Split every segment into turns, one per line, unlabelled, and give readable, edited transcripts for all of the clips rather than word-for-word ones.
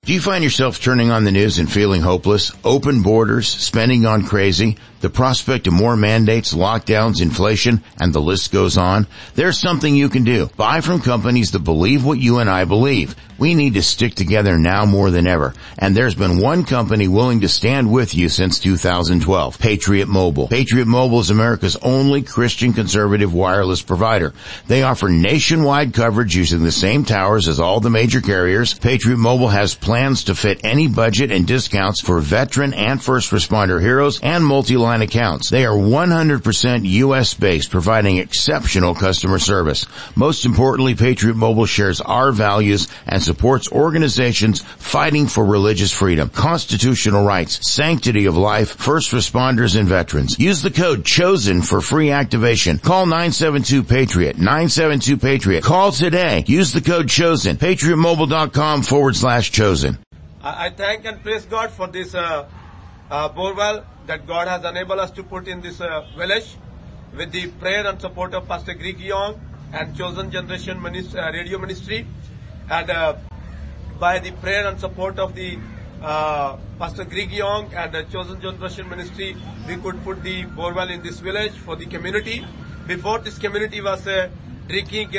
Do you find yourself turning on the news and feeling hopeless? Open borders, spending gone crazy, the prospect of more mandates, lockdowns, inflation, and the list goes on? There's something you can do. Buy from companies that believe what you and I believe. We need to stick together now more than ever. And there's been one company willing to stand with you since 2012, Patriot Mobile. Patriot Mobile is America's only Christian conservative wireless provider. They offer nationwide coverage using the same towers as all the major carriers. Patriot Mobile has plans to fit any budget and discounts for veteran and first responder heroes and multi-line accounts. They are 100% U.S. based, providing exceptional customer service. Most importantly, Patriot Mobile shares our values and supports organizations fighting for religious freedom, constitutional rights, sanctity of life, first responders, and veterans. Use the code CHOSEN for free activation. Call 972-PATRIOT, 972-PATRIOT. Call today. Use the code CHOSEN, patriotmobile.com/chosen.
I thank and praise God for this borewell that God has enabled us to put in this village with the prayer and support of Pastor Greg Young and Chosen Generation Radio Ministry. And by the prayer and support of the Pastor Greg Young and the Chosen Generation Ministry, we could put the borewell in this village for the community. Before, this community was drinking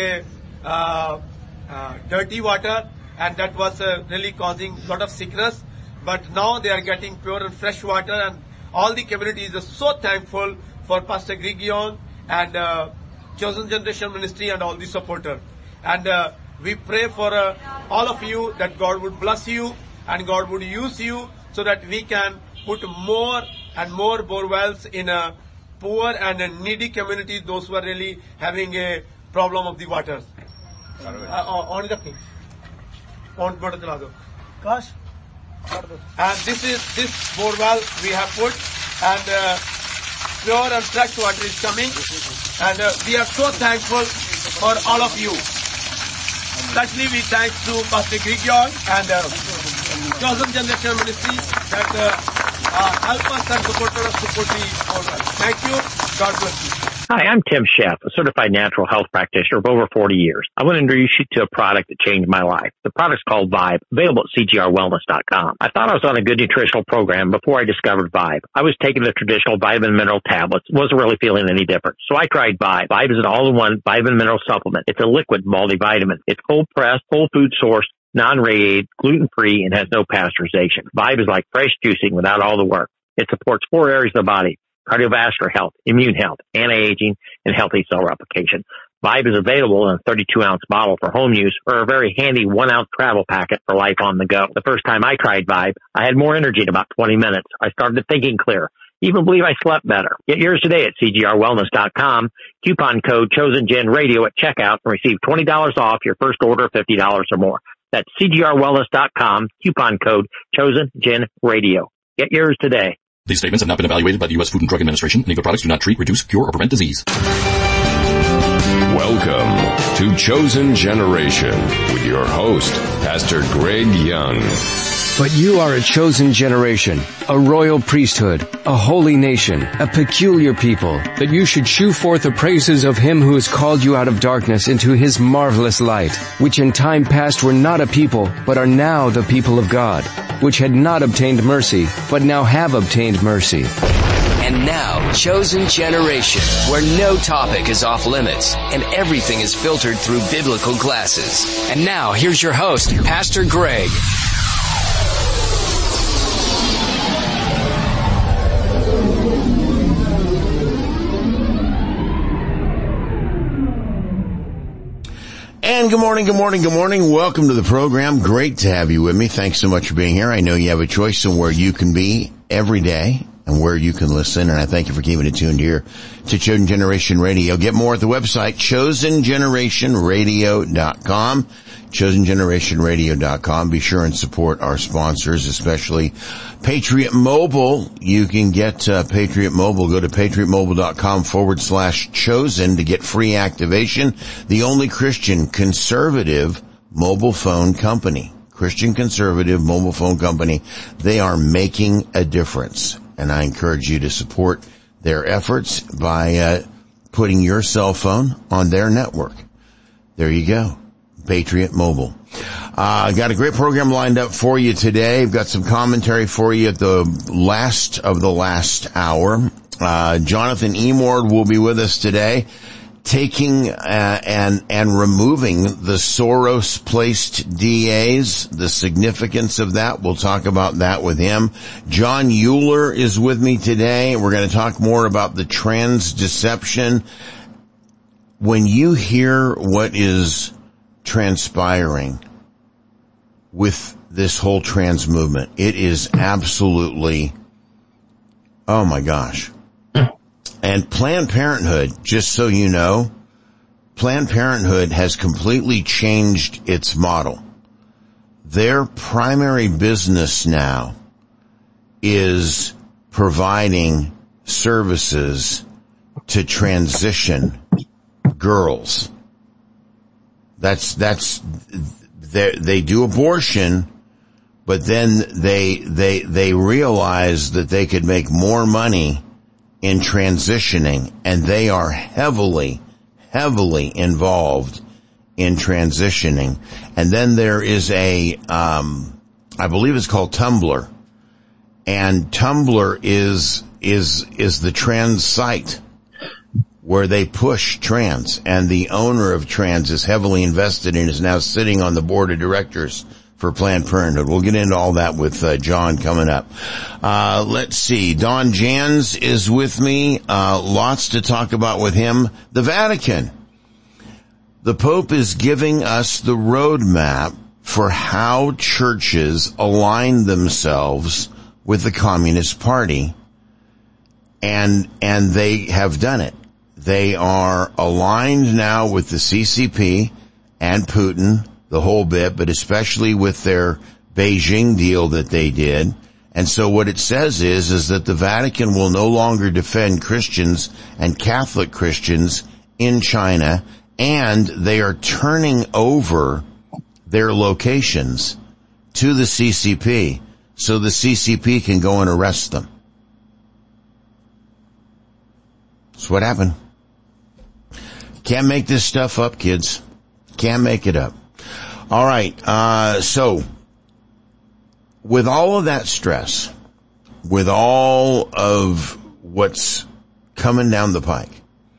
dirty water, and that was really causing a lot of sickness. But now they are getting pure and fresh water, and all the community is so thankful for Pastor Greg Young and Chosen Generation Ministry and all the supporters. And we pray for all of you that God would bless you and God would use you so that we can put more and more borewells in poor and needy communities, those who are really having a problem of the waters. And this borewell we have put, and pure and fresh water is coming, and we are so thankful for all of you. Especially we thank to Pastor Greg Young and Chosen Generation Ministry that help us and support us to put the borewell. Thank you. God bless you.
Hi, I'm Tim Sheff, a certified natural health practitioner of over 40 years. I want to introduce you to a product that changed my life. The product's called Vibe, available at cgrwellness.com. I thought I was on a good nutritional program before I discovered Vibe. I was taking the traditional vitamin mineral tablets, wasn't really feeling any different. So I tried Vibe. Vibe is an all-in-one vitamin mineral supplement. It's a liquid multivitamin. It's cold-pressed, whole food sourced, non-radiated, gluten-free, and has no pasteurization. Vibe is like fresh juicing without all the work. It supports 4 areas of the body: cardiovascular health, immune health, anti-aging, and healthy cell replication. Vibe is available in a 32-ounce bottle for home use or a very handy 1-ounce travel packet for life on the go. The first time I tried Vibe, I had more energy in about 20 minutes. I started thinking clear. Even believe I slept better. Get yours today at cgrwellness.com. Coupon code ChosenGenRadio at checkout and receive $20 off your first order of $50 or more. That's cgrwellness.com. Coupon code ChosenGenRadio. Get yours today.
These statements have not been evaluated by the U.S. Food and Drug Administration, and the products do not treat, reduce, cure, or prevent disease.
Welcome to Chosen Generation with your host, Pastor Greg Young.
But you are a chosen generation, a royal priesthood, a holy nation, a peculiar people, that you should shew forth the praises of him who has called you out of darkness into his marvelous light, which in time past were not a people, but are now the people of God, which had not obtained mercy, but now have obtained mercy.
And now, Chosen Generation, where no topic is off limits and everything is filtered through biblical glasses. And now, here's your host, Pastor Greg.
And good morning, good morning, good morning. Welcome to the program. Great to have you with me. Thanks so much for being here. I know you have a choice in where you can be every day and where you can listen, and I thank you for keeping it tuned here to Chosen Generation Radio. Get more at the website, chosengenerationradio.com, chosengenerationradio.com. Be sure and support our sponsors, especially Patriot Mobile. You can get Patriot Mobile. Go to patriotmobile.com/chosen to get free activation. The only Christian conservative mobile phone company. Christian conservative mobile phone company. They are making a difference. And I encourage you to support their efforts by putting your cell phone on their network. There you go. Patriot Mobile. Got a great program lined up for you today. I've got some commentary for you at the last of the last hour. Jonathan Emord will be with us today, taking and removing the Soros-placed DAs, the significance of that. We'll talk about that with him. John Euler is with me today. We're going to talk more about the trans deception. When you hear what is transpiring with this whole trans movement, it is absolutely, oh my gosh. And Planned Parenthood, just so you know, Planned Parenthood has completely changed its model. Their primary business now is providing services to transition girls. They do abortion, but then they realize that they could make more money in transitioning, and they are heavily involved in transitioning. And then there is I believe it's called Tumblr, and Tumblr is the trans site where they push trans, and the owner of trans is heavily invested and is now sitting on the board of directors for Planned Parenthood. We'll get into all that with John coming up. Let's see. Don Jans is with me. Lots to talk about with him. The Vatican. The Pope is giving us the roadmap for how churches align themselves with the Communist Party, and they have done it. They are aligned now with the CCP and Putin, the whole bit, but especially with their Beijing deal that they did. And so what it says is that the Vatican will no longer defend Christians and Catholic Christians in China, and they are turning over their locations to the CCP so the CCP can go and arrest them. That's what happened. Can't make this stuff up, kids. Can't make it up. All right, so with all of that stress, with all of what's coming down the pike,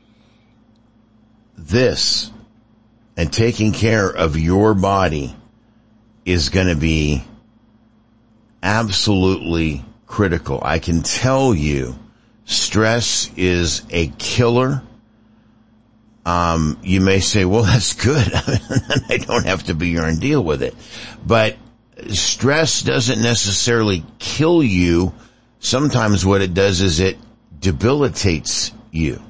this and taking care of your body is going to be absolutely critical. I can tell you, stress is a killer. You may say, well, that's good. I don't have to be here and deal with it. But stress doesn't necessarily kill you. Sometimes what it does is it debilitates you.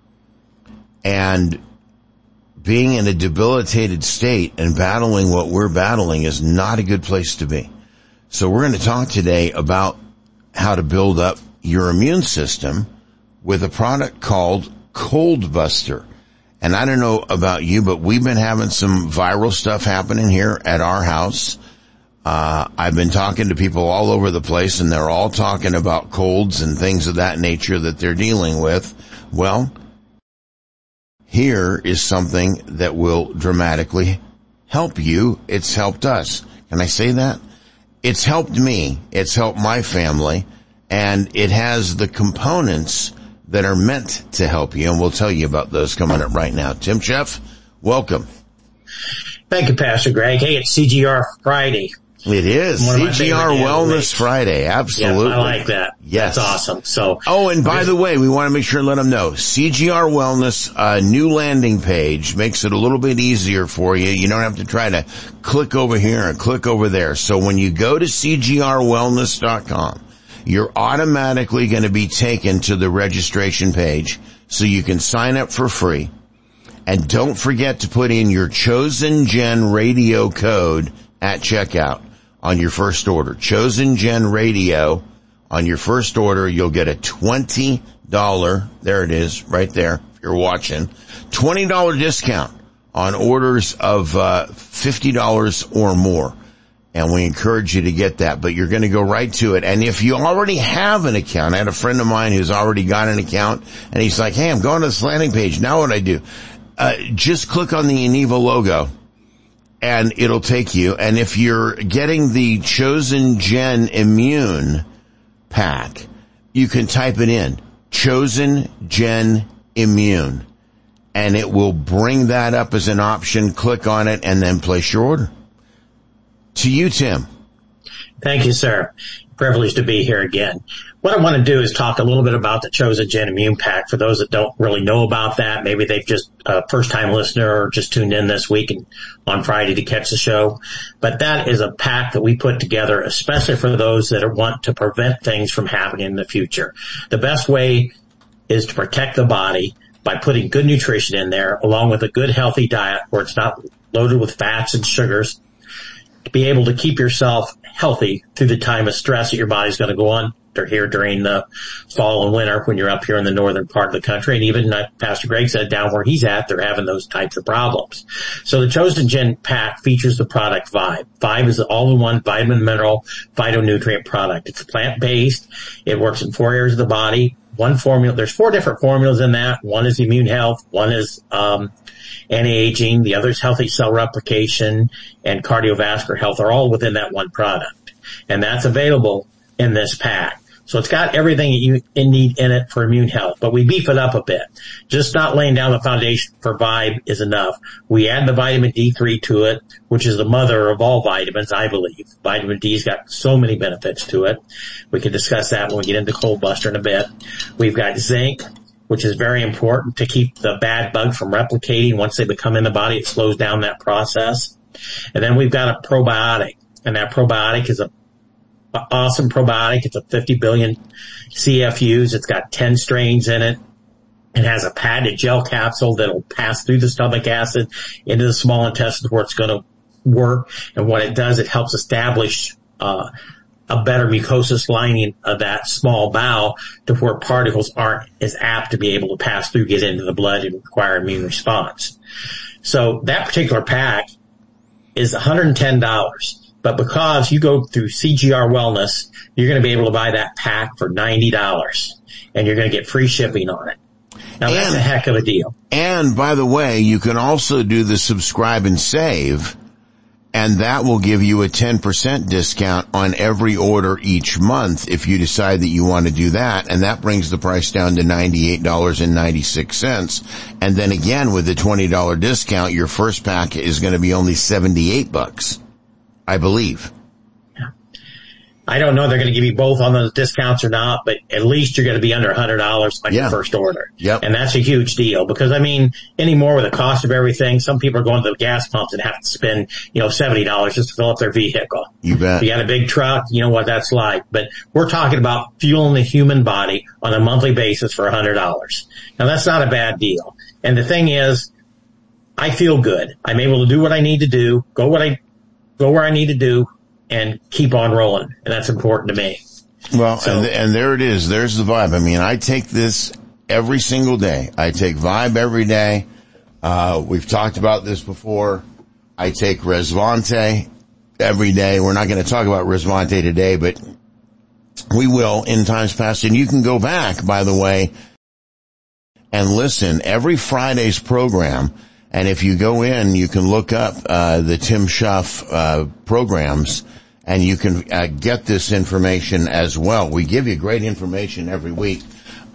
And being in a debilitated state and battling what we're battling is not a good place to be. So we're going to talk today about how to build up your immune system with a product called Cold Buster. And I don't know about you, but we've been having some viral stuff happening here at our house. I've been talking to people all over the place, and they're all talking about colds and things of that nature that they're dealing with. Well, here is something that will dramatically help you. It's helped us. Can I say that? It's helped me. It's helped my family. And it has the components that are meant to help you, and we'll tell you about those coming up right now. Tim Sheff, welcome.
Thank you, Pastor Greg. Hey, it's CGR Friday.
It is. CGR Wellness Friday. Absolutely.
Yeah, I like that.
Yes.
That's awesome. So.
Oh, and by the way, we want to make sure and let them know. CGR Wellness, new landing page makes it a little bit easier for you. You don't have to try to click over here and click over there. So when you go to CGRwellness.com, you're automatically going to be taken to the registration page so you can sign up for free. And don't forget to put in your Chosen Gen Radio code at checkout on your first order. Chosen Gen Radio on your first order. You'll get a $20, there it is, right there, if you're watching, $20 discount on orders of $50 or more. And we encourage you to get that, but you're going to go right to it. And if you already have an account, I had a friend of mine who's already got an account, and he's like, hey, I'm going to this landing page. Now what I do? Just click on the Eniva logo, and it'll take you. And if you're getting the Chosen Gen Immune pack, you can type it in, Chosen Gen Immune, and it will bring that up as an option. Click on it and then place your order. To you, Tim.
Thank you, sir. Privileged to be here again. What I want to do is talk a little bit about the Chosen Gen Immune Pack for those that don't really know about that. Maybe they've just first-time listener or just tuned in this week and on Friday to catch the show. But that is a pack that we put together especially for those that want to prevent things from happening in the future. The best way is to protect the body by putting good nutrition in there along with a good healthy diet where it's not loaded with fats and sugars, to be able to keep yourself healthy through the time of stress that your body's going to go on. They're here during the fall and winter when you're up here in the northern part of the country. And even Pastor Greg said down where he's at, they're having those types of problems. So the Chosen Gen Pack features the product Vibe. Vibe is an all-in-one vitamin, mineral, phytonutrient product. It's plant-based. It works in 4 areas of the body. One formula, there's 4 different formulas in that. One is immune health. One is, anti-aging. The other is healthy cell replication and cardiovascular health are all within that one product. And that's available in this pack. So it's got everything that you need in it for immune health, but we beef it up a bit. Just not laying down the foundation for Vibe is enough. We add the vitamin D3 to it, which is the mother of all vitamins, I believe. Vitamin D's got so many benefits to it. We can discuss that when we get into Cold Buster in a bit. We've got zinc, which is very important to keep the bad bugs from replicating. Once they become in the body, it slows down that process. And then we've got a probiotic, and that probiotic is a awesome probiotic. It's a 50 billion CFUs. It's got 10 strains in it. It has a patented gel capsule that'll pass through the stomach acid into the small intestines where it's going to work. And what it does, it helps establish a better mucosal lining of that small bowel to where particles aren't as apt to be able to pass through, get into the blood, and require immune response. So that particular pack is $110. But because you go through CGR Wellness, you're going to be able to buy that pack for $90, and you're going to get free shipping on it. Now, that's a heck of a deal.
And, by the way, you can also do the subscribe and save, and that will give you a 10% discount on every order each month if you decide that you want to do that, and that brings the price down to $98.96. And then again, with the $20 discount, your first pack is going to be only $78. I believe.
I don't know if they're going to give you both on those discounts or not, but at least you're going to be under $100 on your first order.
Yep.
And that's a huge deal because, I mean, anymore with the cost of everything, some people are going to the gas pumps and have to spend, $70 just to fill up their vehicle.
You bet.
If you got a big truck, you know what that's like. But we're talking about fueling the human body on a monthly basis for $100. Now, that's not a bad deal. And the thing is, I feel good. I'm able to do what I need to do, go where I need to do, and keep on rolling. And that's important to me.
Well, and there it is. There's the Vibe. I mean, I take this every single day. I take Vibe every day. We've talked about this before. I take Resvante every day. We're not going to talk about Resvante today, but we will in times past. And you can go back, by the way, and listen every Friday's program. And if you go in, you can look up the Tim Schuff programs, and you can get this information as well. We give you great information every week.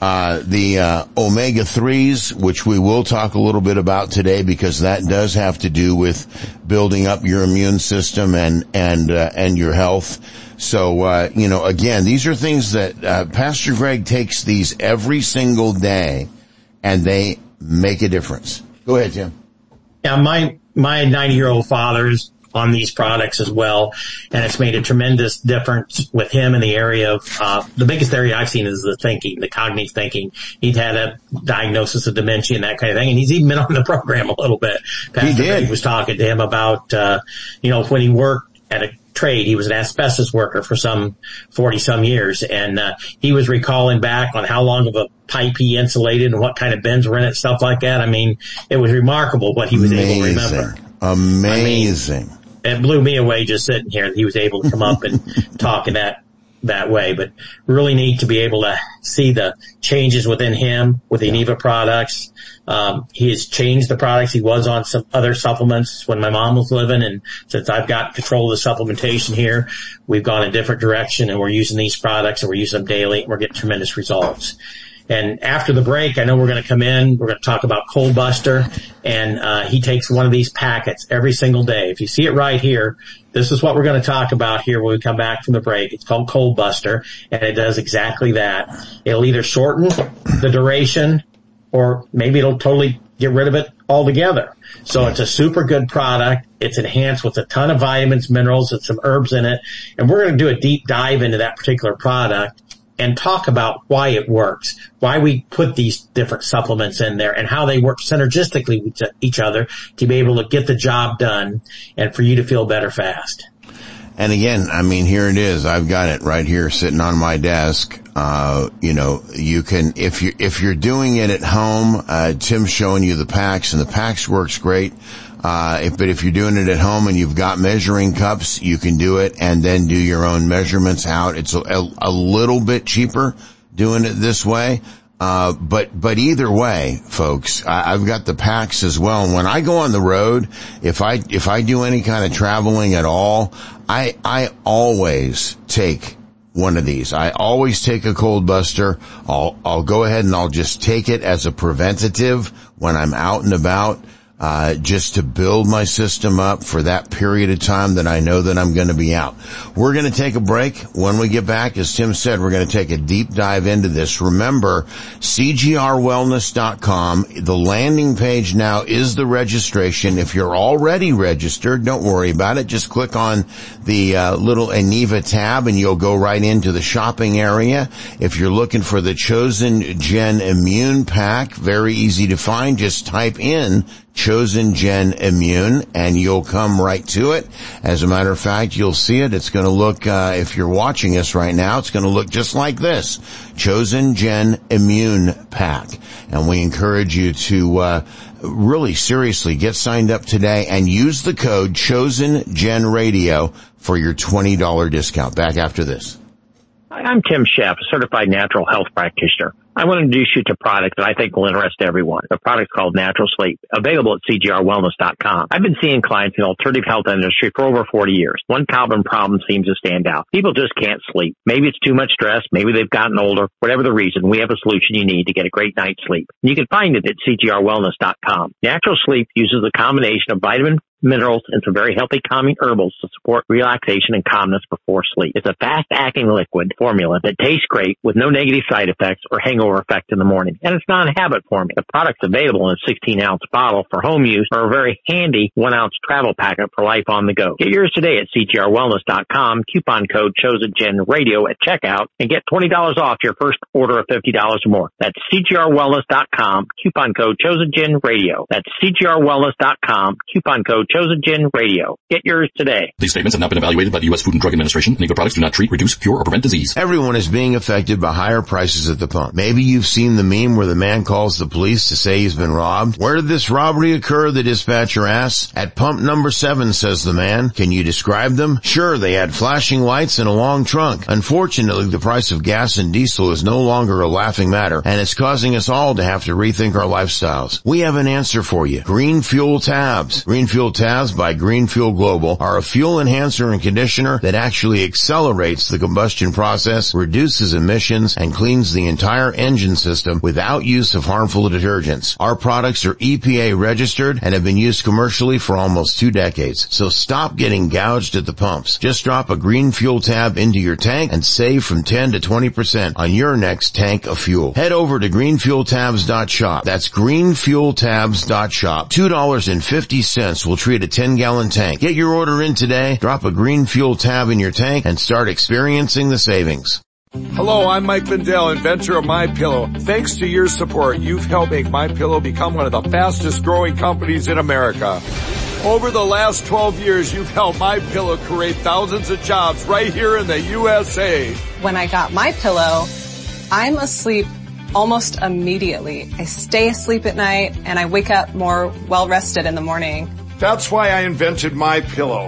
The omega-3s, which we will talk a little bit about today because that does have to do with building up your immune system and your health. So, again, these are things that Pastor Greg takes these every single day, and they make a difference. Go ahead, Tim.
Yeah, my 90-year-old father's on these products as well, and it's made a tremendous difference with him in the area of, the biggest area I've seen is the thinking, the cognitive thinking. He'd had a diagnosis of dementia and that kind of thing, and he's even been on the program a little bit. Pastor Greg was talking to him about, when he worked at a trade, he was an asbestos worker for some 40-some years, and he was recalling back on how long of a pipe he insulated and what kind of bends were in it, stuff like that. I mean, it was remarkable what he was able to remember.
Amazing.
I mean, it blew me away just sitting here that he was able to come up and talk in that that way, but really neat to be able to see the changes within him with the Eniva products. He has changed the products. He was on some other supplements when my mom was living, and since I've got control of the supplementation here, we've gone a different direction, and we're using these products, and we're using them daily, and we're getting tremendous results. And after the break, I know we're going to come in, we're going to talk about Cold Buster, and he takes one of these packets every single day. If you see it right here, this is what we're going to talk about here when we come back from the break. It's called Cold Buster, and it does exactly that. It'll either shorten the duration, or maybe it'll totally get rid of it altogether. So it's a super good product. It's enhanced with a ton of vitamins, minerals, and some herbs in it. And we're going to do a deep dive into that particular product and talk about why it works, why we put these different supplements in there, and how they work synergistically with each other to be able to get the job done and for you to feel better fast.
And again, I mean, here it is. I've got it right here sitting on my desk. You can, if you're doing it at home, Tim's showing you the packs, and the packs works great. But if you're doing it at home and you've got measuring cups, you can do it and then do your own measurements out. It's a little bit cheaper doing it this way. But either way, folks, I've got the packs as well. And when I go on the road, if I do any kind of traveling at all, I always take one of these. I always take a Cold Buster. I'll go ahead and I'll just take it as a preventative when I'm out and about, just to build my system up for that period of time that I know that I'm going to be out. We're going to take a break. When we get back, as Tim said, we're going to take a deep dive into this. Remember, CGRWellness.com. The landing page now is the registration. If you're already registered, don't worry about it. Just click on the little Eniva tab and you'll go right into the shopping area. If you're looking for the Chosen Gen Immune Pack, very easy to find. Just type in Chosen Gen Immune and you'll come right to it. As a matter of fact, you'll see it. It's going to look, if you're watching us right now, it's going to look just like this. Chosen Gen Immune Pack. And we encourage you to really seriously get signed up today and use the code Chosen Gen Radio for your $20 discount. Back after this.
Hi, I'm Tim Sheff, a certified natural health practitioner. I want to introduce you to a product that I think will interest everyone. The product's called Natural Sleep, available at CGRWellness.com. I've been seeing clients in the alternative health industry for over 40 years. One common problem seems to stand out. People just can't sleep. Maybe it's too much stress. Maybe they've gotten older. Whatever the reason, we have a solution you need to get a great night's sleep. You can find it at CGRWellness.com. Natural Sleep uses a combination of vitamin, minerals, and some very healthy calming herbals to support relaxation and calmness before sleep. It's a fast-acting liquid formula that tastes great with no negative side effects or hangover effect in the morning. And it's non-habit forming. The product's available in a 16-ounce bottle for home use or a very handy 1-ounce travel packet for life on the go. Get yours today at CGRWellness.com. Coupon code ChosenGenRadio at checkout and get $20 off your first order of $50 or more. That's CGRWellness.com. Coupon code ChosenGenRadio. That's CGRWellness.com. Coupon code ChosenGenRadio. Get yours today.
These statements have not been evaluated by the U.S. Food and Drug Administration. Eniva products do not treat, reduce, cure, or prevent disease.
Everyone is being affected by higher prices at the pump. Maybe you've seen the meme where the man calls the police to say he's been robbed. Where did this robbery occur? The dispatcher asks. At pump number 7, says the man. Can you describe them? Sure, they had flashing lights and a long trunk. Unfortunately, the price of gas and diesel is no longer a laughing matter, and it's causing us all to have to rethink our lifestyles. We have an answer for you. Green Fuel Tabs. Green Fuel Tabs by Green Fuel Global are a fuel enhancer and conditioner that actually accelerates the combustion process, reduces emissions, and cleans the entire engine system without use of harmful detergents. Our products are EPA registered and have been used commercially for almost 2 decades. So stop getting gouged at the pumps. Just drop a Green Fuel Tab into your tank and save from 10 to 20% on your next tank of fuel. Head over to greenfueltabs.shop. That's greenfueltabs.shop. $2.50 will treat a 10-gallon tank. Get your order in today, drop a Green Fuel Tab in your tank, and start experiencing the savings.
Hello, I'm Mike Lindell, inventor of MyPillow. Thanks to your support, you've helped make MyPillow become one of the fastest growing companies in America. Over the last 12 years, you've helped MyPillow create thousands of jobs right here in the USA.
When I got MyPillow, I'm asleep almost immediately. I stay asleep at night and I wake up more well-rested in the morning.
That's why I invented MyPillow.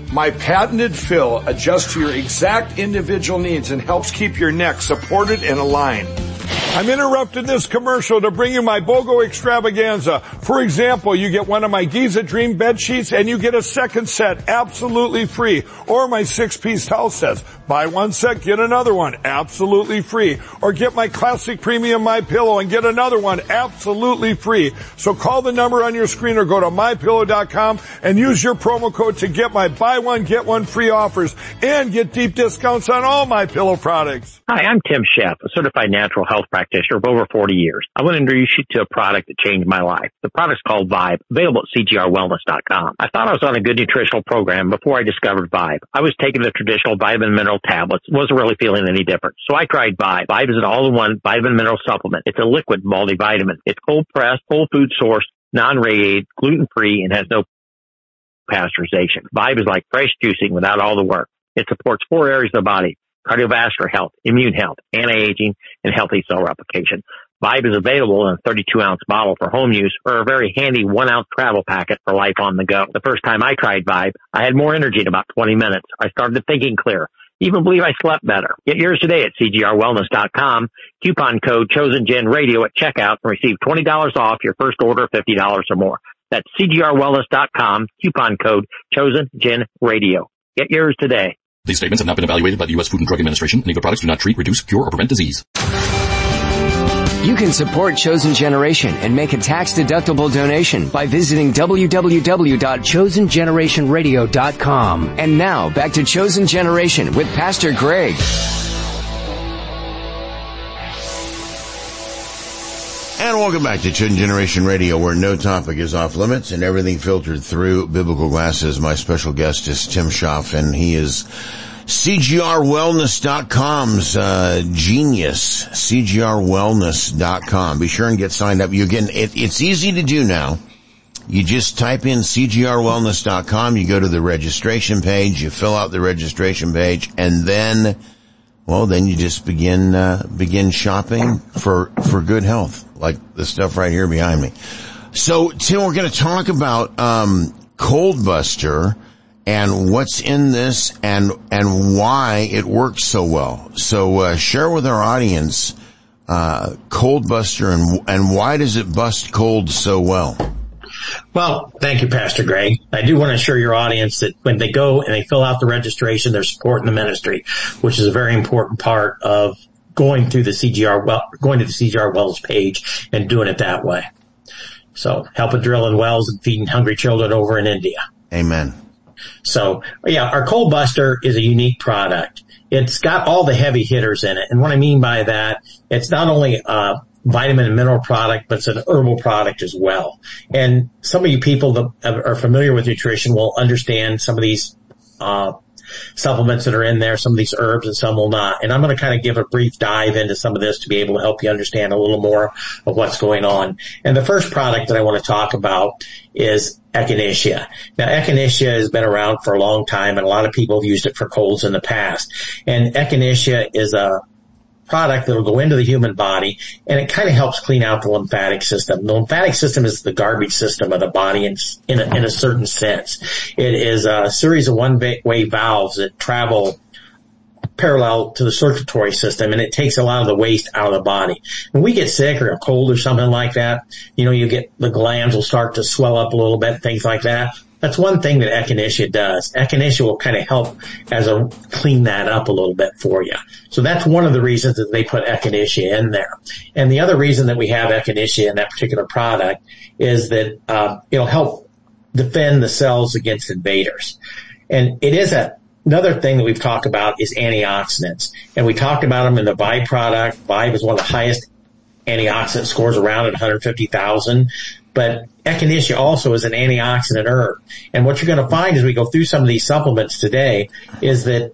My patented fill adjusts to your exact individual needs and helps keep your neck supported and aligned. I'm interrupting this commercial to bring you my BOGO extravaganza. For example, you get one of my Giza Dream bed sheets and you get a second set absolutely free. Or my 6-piece towel sets. Buy one set, get another one absolutely free. Or get my classic premium MyPillow and get another one absolutely free. So call the number on your screen or go to MyPillow.com and use your promo code to get my buy one, get one free offers and get deep discounts on all MyPillow products.
Hi, I'm Tim Sheff, a certified natural health practitioner of over 40 years. I want to introduce you to a product that changed my life. The product's called Vibe, available at CGRWellness.com. I thought I was on a good nutritional program before I discovered Vibe. I was taking the traditional vitamin mineral tablets, wasn't really feeling any different. So I tried Vibe. Vibe is an all-in-one vitamin mineral supplement. It's a liquid multivitamin. It's cold-pressed, whole food sourced, non-radiated, gluten-free, and has no pasteurization. Vibe is like fresh juicing without all the work. It supports 4 areas of the body: cardiovascular health, immune health, anti-aging, and healthy cell replication. Vibe is available in a 32-ounce bottle for home use or a very handy 1-ounce travel packet for life on the go. The first time I tried Vibe, I had more energy in about 20 minutes. I started thinking clear. Even believe I slept better. Get yours today at CGRWellness.com. Coupon code ChosenGenRadio at checkout and receive $20 off your first order of $50 or more. That's CGRWellness.com. Coupon code ChosenGenRadio. Get yours today.
These statements have not been evaluated by the U.S. Food and Drug Administration. Any of the products do not treat, reduce, cure, or prevent disease.
You can support Chosen Generation and make a tax-deductible donation by visiting www.chosengenerationradio.com. And now, back to Chosen Generation with Pastor Greg.
And welcome back to Chosen Generation Radio, where no topic is off limits and everything filtered through biblical glasses. My special guest is Tim Sheff, and he is CGRWellness.com's genius, CGRWellness.com. Be sure and get signed up. It's easy to do now. You just type in CGRWellness.com, you go to the registration page, you fill out the registration page, and then you just begin shopping for good health, like the stuff right here behind me. So, Tim, we're going to talk about Cold Buster and what's in this and why it works so well. So share with our audience Cold Buster and why does it bust cold so well?
Well, thank you, Pastor Greg. I do want to assure your audience that when they go and they fill out the registration, they're supporting the ministry, which is a very important part of going to the CGR Wells page and doing it that way. So helping drilling wells and feeding hungry children over in India.
Amen.
So, yeah, our Cold Buster is a unique product. It's got all the heavy hitters in it. And what I mean by that, it's not only a vitamin and mineral product, but it's an herbal product as well. And some of you people that are familiar with nutrition will understand some of these supplements that are in there, some of these herbs and some will not. And I'm going to kind of give a brief dive into some of this to be able to help you understand a little more of what's going on. And the first product that I want to talk about is Echinacea. Now, Echinacea has been around for a long time, and a lot of people have used it for colds in the past. And Echinacea is a product that will go into the human body, and it kind of helps clean out the lymphatic system. The lymphatic system is the garbage system of the body in a certain sense. It is a series of one-way valves that travel parallel to the circulatory system, and it takes a lot of the waste out of the body. When we get sick or a cold or something like that, you get the glands will start to swell up a little bit, things like that. That's one thing that Echinacea does. Echinacea will kind of help clean that up a little bit for you. So that's one of the reasons that they put Echinacea in there. And the other reason that we have Echinacea in that particular product is that it'll help defend the cells against invaders. And it is another thing that we've talked about is antioxidants. And we talked about them in the Vibe product. Vibe is one of the highest antioxidant scores around at 150,000. But Echinacea also is an antioxidant herb. And what you're going to find as we go through some of these supplements today is that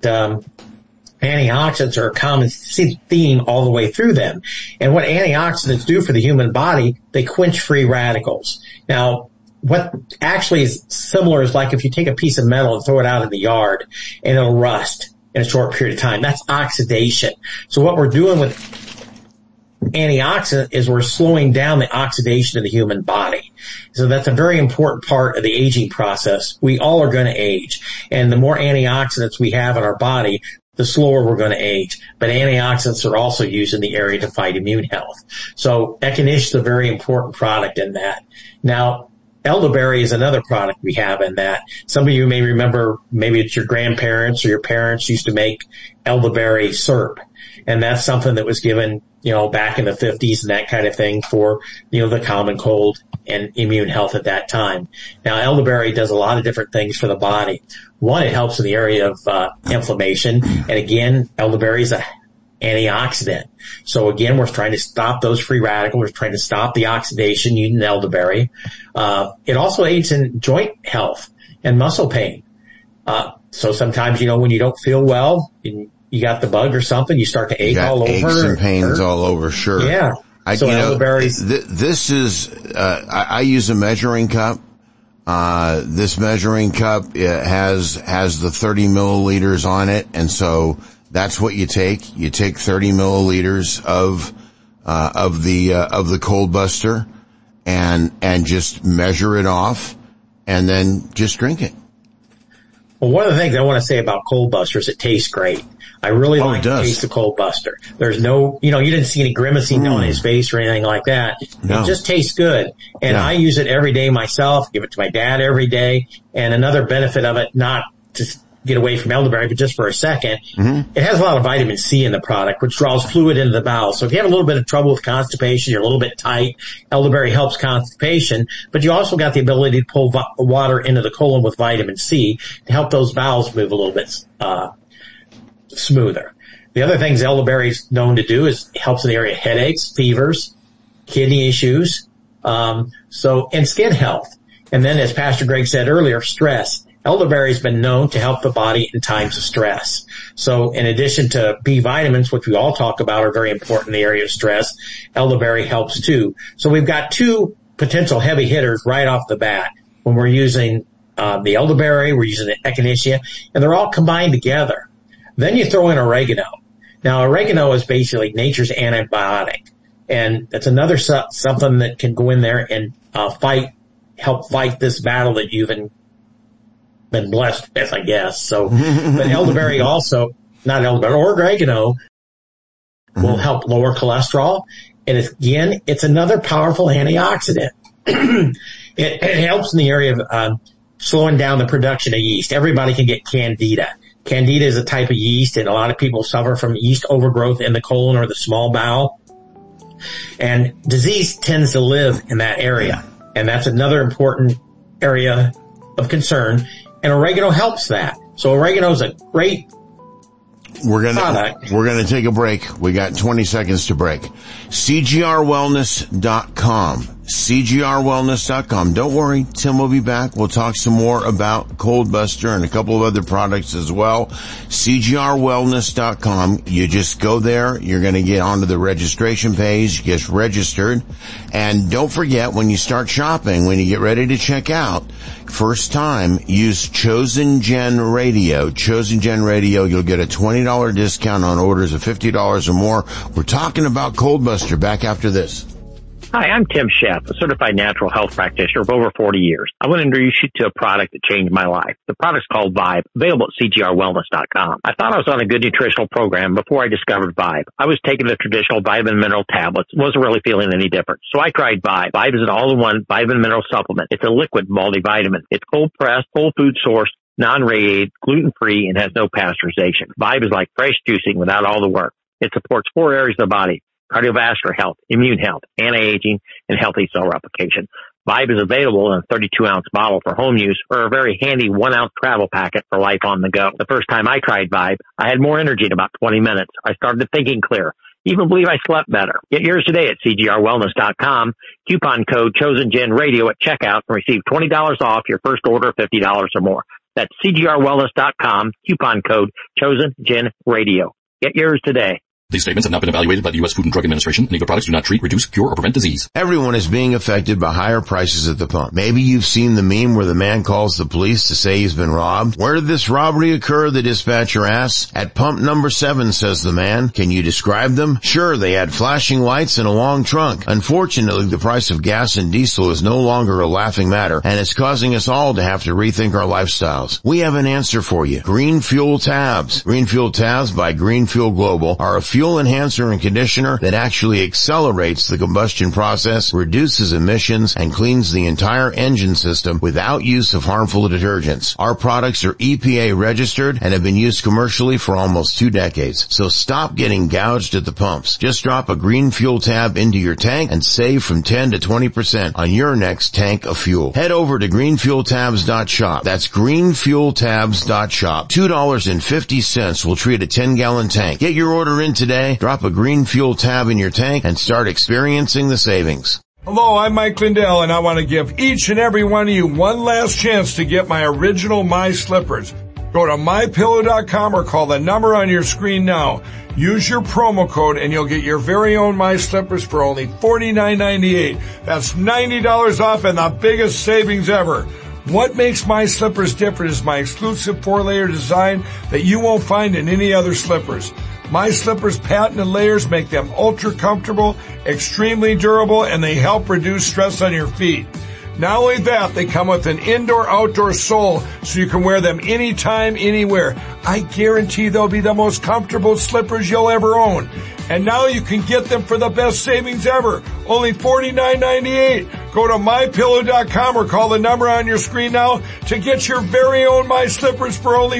antioxidants are a common theme all the way through them. And what antioxidants do for the human body, they quench free radicals. Now, what actually is similar is like if you take a piece of metal and throw it out in the yard and it'll rust in a short period of time. That's oxidation. So what we're doing with antioxidant is we're slowing down the oxidation of the human body. So that's a very important part of the aging process. We all are going to age. And the more antioxidants we have in our body, the slower we're going to age. But antioxidants are also used in the area to fight immune health. So Echinacea is a very important product in that. Now, elderberry is another product we have in that. Some of you may remember, maybe it's your grandparents or your parents used to make elderberry syrup. And that's something that was given, back in the 50s and that kind of thing for, the common cold and immune health at that time. Now, elderberry does a lot of different things for the body. One, it helps in the area of inflammation. And again, elderberry is an antioxidant. So again, we're trying to stop those free radicals. We're trying to stop the oxidation using elderberry. It also aids in joint health and muscle pain. So sometimes, when you don't feel well, you got the bug or something, you start to ache all over.
Aches and pains all over, sure.
Yeah. Elderberries.
This is, I use a measuring cup. This measuring cup has the 30 milliliters on it. And so that's what you take. You take 30 milliliters of the Cold Buster and just measure it off and then just drink it.
Well, one of the things I want to say about Cold Buster is it tastes great. I really like the taste of Cold Buster. There's no, you didn't see any grimacing on his face or anything like that. No. It just tastes good. And I use it every day myself, give it to my dad every day. And another benefit of it, not to get away from elderberry, but just for a second, it has a lot of vitamin C in the product, which draws fluid into the bowels. So if you have a little bit of trouble with constipation, you're a little bit tight, elderberry helps constipation, but you also got the ability to pull water into the colon with vitamin C to help those bowels move a little bit, smoother. The other things elderberry is known to do is it helps in the area of headaches, fevers, kidney issues, and skin health. And then as Pastor Greg said earlier, stress. Elderberry has been known to help the body in times of stress. So in addition to B vitamins, which we all talk about are very important in the area of stress, elderberry helps too. So we've got two potential heavy hitters right off the bat when we're using the elderberry, we're using the echinacea, and they're all combined together. Then you throw in oregano. Now, oregano is basically nature's antibiotic, and it's another something that can go in there and help fight this battle that you've been blessed with, I guess. So, but elderberry also, not elderberry, or oregano will help lower cholesterol, and it's another powerful antioxidant. It helps in the area of slowing down the production of yeast. Everybody can get candida. Candida is a type of yeast, and a lot of people suffer from yeast overgrowth in the colon or the small bowel. And disease tends to live in that area. And that's another important area of concern. And oregano helps that. So oregano is a great product.
We're gonna take a break. We got 20 seconds to break. CGRwellness.com. CGRwellness.com. Don't worry, Tim will be back. We'll talk some more about Cold Buster and a couple of other products as well. CGRwellness.com. You just go there. You're going to get onto the registration page, get registered. And don't forget, when you start shopping, when you get ready to check out, first time, use Chosen Gen Radio. Chosen Gen Radio, you'll get a $20 discount on orders of $50 or more. We're talking about Cold Buster. Back after this.
Hi, I'm Tim Sheff, a certified natural health practitioner of over 40 years. I want to introduce you to a product that changed my life. The product's called Vibe, available at CGRwellness.com. I thought I was on a good nutritional program before I discovered Vibe. I was taking the traditional vitamin mineral tablets, wasn't really feeling any different. So I tried Vibe. Vibe is an all-in-one vitamin mineral supplement. It's a liquid multivitamin. It's cold-pressed, whole food sourced, non-radiated, gluten-free, and has no pasteurization. Vibe is like fresh juicing without all the work. It supports 4 areas of the body: cardiovascular health, immune health, anti-aging, and healthy cell replication. Vibe is available in a 32-ounce bottle for home use or a very handy 1-ounce travel packet for life on the go. The first time I tried Vibe, I had more energy in about 20 minutes. I started thinking clear. Even believe I slept better. Get yours today at CGRwellness.com. Coupon code ChosenGenRadio at checkout and receive $20 off your first order of $50 or more. That's CGRwellness.com. Coupon code ChosenGenRadio. Get yours today.
These statements have not been evaluated by the U.S. Food and Drug Administration. Any of the products do not treat, reduce, cure, or prevent disease.
Everyone is being affected by higher prices at the pump. Maybe you've seen the meme where the man calls the police to say he's been robbed. Where did this robbery occur? The dispatcher asks. At pump number 7, says the man. Can you describe them? Sure, they had flashing lights and a long trunk. Unfortunately, the price of gas and diesel is no longer a laughing matter, and it's causing us all to have to rethink our lifestyles. We have an answer for you. Green Fuel Tabs. Green Fuel Tabs by Green Fuel Global are a fuel enhancer and conditioner that actually accelerates the combustion process, reduces emissions, and cleans the entire engine system without use of harmful detergents. Our products are EPA registered and have been used commercially for almost 2 decades. So stop getting gouged at the pumps. Just drop a Green Fuel Tab into your tank and save from 10 to 20% on your next tank of fuel. Head over to greenfueltabs.shop. That's greenfueltabs.shop. $2.50 will treat a 10-gallon tank. Get your order in today. Drop a Green Fuel Tab in your tank and start experiencing the savings.
Hello, I'm Mike Lindell, and I want to give each and every one of you one last chance to get my original My Slippers. Go to MyPillow.com or call the number on your screen now. Use your promo code and you'll get your very own My Slippers for only $49.98. That's $90 off and the biggest savings ever. What makes My Slippers different is my exclusive 4-layer design that you won't find in any other slippers. My Slippers' patented layers make them ultra comfortable, extremely durable, and they help reduce stress on your feet. Not only that, they come with an indoor-outdoor sole so you can wear them anytime, anywhere. I guarantee they'll be the most comfortable slippers you'll ever own. And now you can get them for the best savings ever, only $49.98. Go to MyPillow.com or call the number on your screen now to get your very own My Slippers for only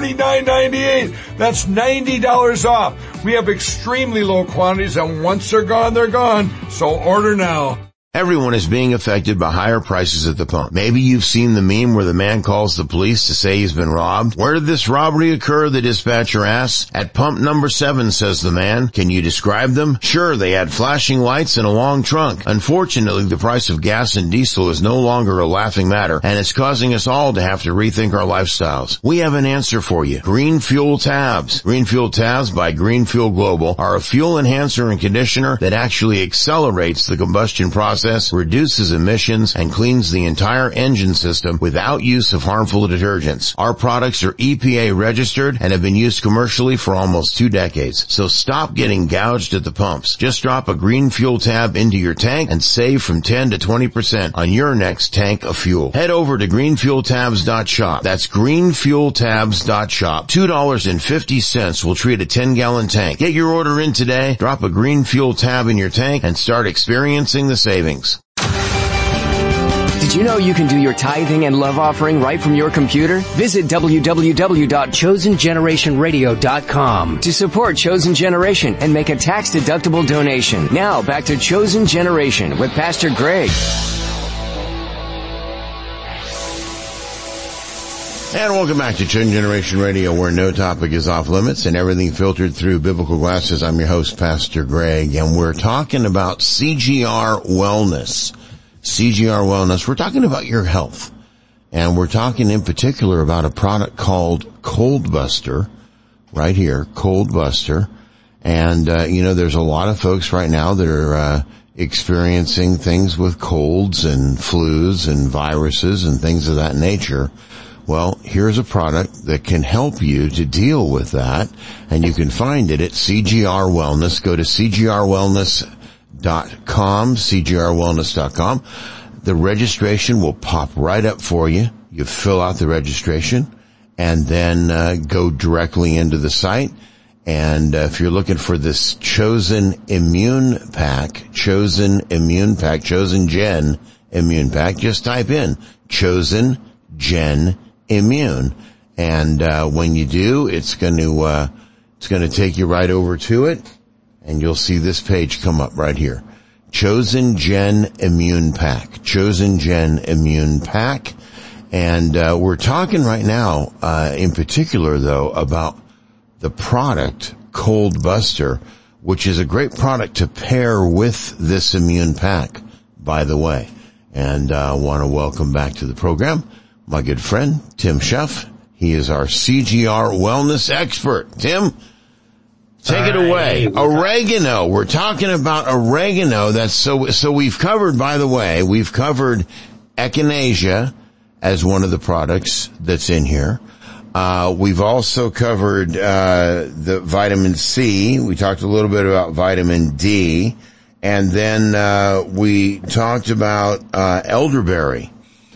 $49.98. That's $90 off. We have extremely low quantities, and once they're gone, they're gone. So order now.
Everyone is being affected by higher prices at the pump. Maybe you've seen the meme where the man calls the police to say he's been robbed. Where did this robbery occur? The dispatcher asks. At pump number 7, says the man. Can you describe them? Sure, they had flashing lights and a long trunk. Unfortunately, the price of gas and diesel is no longer a laughing matter, and it's causing us all to have to rethink our lifestyles. We have an answer for you. Green Fuel Tabs. Green Fuel Tabs by Green Fuel Global are a fuel enhancer and conditioner that actually accelerates the combustion process, reduces emissions, and cleans the entire engine system without use of harmful detergents. Our products are EPA registered and have been used commercially for almost 2 decades. So stop getting gouged at the pumps. Just drop a Green Fuel Tab into your tank and save from 10 to 20% on your next tank of fuel. Head over to greenfueltabs.shop. That's greenfueltabs.shop. $2.50 will treat a 10-gallon tank. Get your order in today. Drop a Green Fuel Tab in your tank and start experiencing the savings.
Did you know you can do your tithing and love offering right from your computer? Visit www.chosengenerationradio.com to support Chosen Generation and make a tax-deductible donation. Now, back to Chosen Generation with Pastor Greg.
And welcome back to Chosen Generation Radio, where no topic is off limits and everything filtered through biblical glasses. I'm your host, Pastor Greg, and we're talking about CGR Wellness. CGR Wellness. We're talking about your health. And we're talking in particular about a product called Cold Buster, right here, Cold Buster. And, there's a lot of folks right now that are, experiencing things with colds and flus and viruses and things of that nature. Well, here's a product that can help you to deal with that, and you can find it at CGR Wellness. Go to CGRWellness.com, CGRWellness.com. The registration will pop right up for you. You fill out the registration, and then go directly into the site. And if you're looking for this Chosen Immune Pack, Chosen Gen Immune Pack, just type in Chosen Gen Immune, and when you do, it's going to take you right over to it, and you'll see this page come up right here. Chosen Gen Immune Pack, Chosen Gen Immune Pack, and we're talking right now, in particular though, about the product Cold Buster, which is a great product to pair with this immune pack, by the way. And I want to welcome back to the program my good friend, Tim Schuff. He is our CGR wellness expert. Tim, Take it away. Oregano. We're talking about oregano. That's so we've covered, by the way, we've covered echinacea as one of the products that's in here. We've also covered, the vitamin C. We talked a little bit about vitamin D. And then, we talked about, elderberry,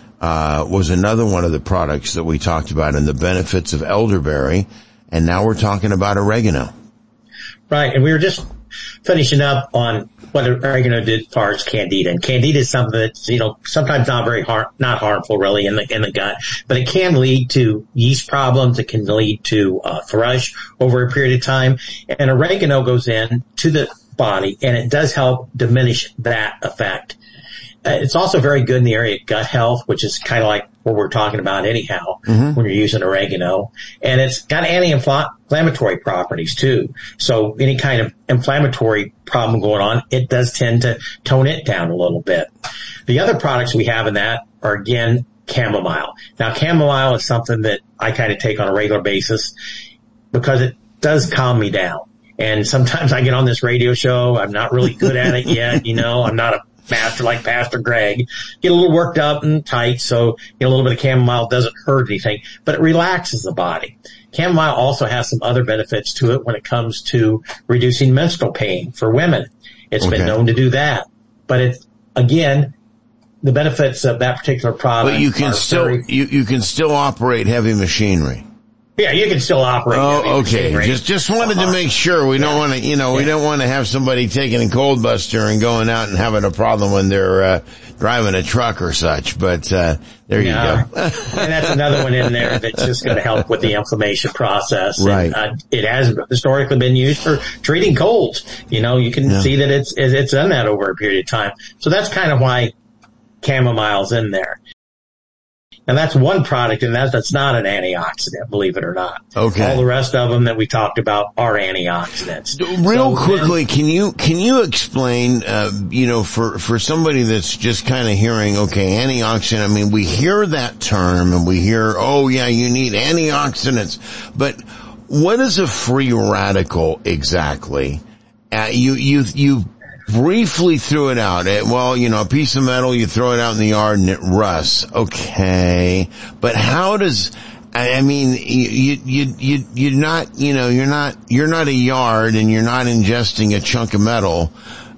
was another one of the products that we talked about and the benefits of elderberry. And now we're talking about oregano.
Right, and we were just finishing up on what oregano did as far as candida. And candida is something that's, sometimes not harmful really in the gut, but it can lead to yeast problems. It can lead to thrush over a period of time. And oregano goes in to the body, and it does help diminish that effect. It's also very good in the area of gut health, which is kind of like what we're talking about anyhow, when you're using oregano. And it's got anti-inflammatory properties too. So any kind of inflammatory problem going on, it does tend to tone it down a little bit. The other products we have in that are, again, chamomile. Now, chamomile is something that I kind of take on a regular basis because it does calm me down. And sometimes I get on this radio show. I'm not really good at it yet. I'm not a master like Pastor Greg, get a little worked up and tight. So, a little bit of chamomile doesn't hurt anything, but it relaxes the body. Chamomile also has some other benefits to it when it comes to reducing menstrual pain for women. It's been known to do that, but it's, again, the benefits of that particular product.
But you can you can still operate heavy machinery.
Yeah, you can still operate.
Oh, okay. Just wanted to make sure. We don't want to, we don't want to have somebody taking a cold buster and going out and having a problem when they're driving a truck or such. But there you go.
And that's another one in there that's just going to help with the inflammation process.
Right.
And, it has historically been used for treating colds. You can see that it's done that over a period of time. So that's kind of why chamomile's in there. And that's one product, and that's not an antioxidant, believe it or not.
Okay.
All the rest of them that we talked about are antioxidants.
Real quickly, can you explain, for somebody that's just kind of hearing, okay, antioxidant, I mean, we hear that term and we hear, oh yeah, you need antioxidants, but what is a free radical exactly? You briefly threw it out. A piece of metal, you throw it out in the yard and it rusts. Okay. But how does, you're not a yard and you're not ingesting a chunk of metal.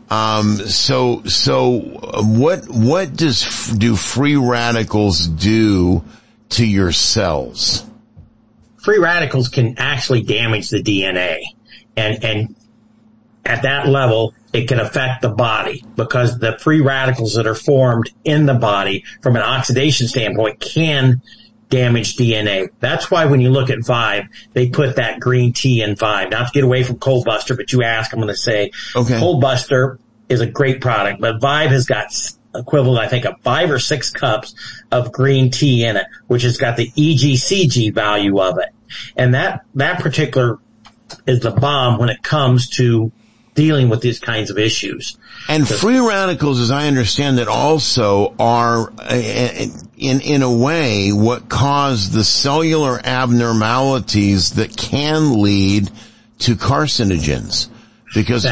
What do free radicals do to your cells?
Free radicals can actually damage the DNA. And at that level, it can affect the body because the free radicals that are formed in the body from an oxidation standpoint can damage DNA. That's why when you look at Vibe, they put that green tea in Vibe. Not to get away from Cold Buster, but you ask, I'm going to say, okay. Cold Buster is a great product, but Vibe has got equivalent, I think, of 5 or 6 cups of green tea in it, which has got the EGCG value of it. And that particular is the bomb when it comes to dealing with these kinds of issues.
And free radicals, as I understand it, also are, in a way, what cause the cellular abnormalities that can lead to carcinogens. Because